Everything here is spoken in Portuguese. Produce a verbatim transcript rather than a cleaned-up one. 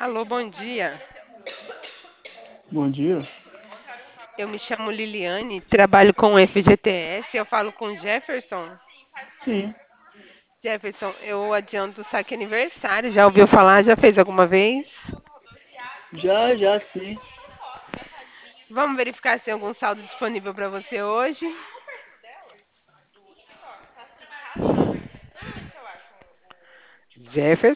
Alô, bom dia. Bom dia. Eu me chamo Liliane, trabalho com o F G T S. Eu falo com Jefferson. Sim, Jefferson, eu adianto o saque aniversário. Já ouviu falar? Já fez alguma vez? já, já sim. Vamos verificar se tem algum saldo disponível para você hoje. Jefferson.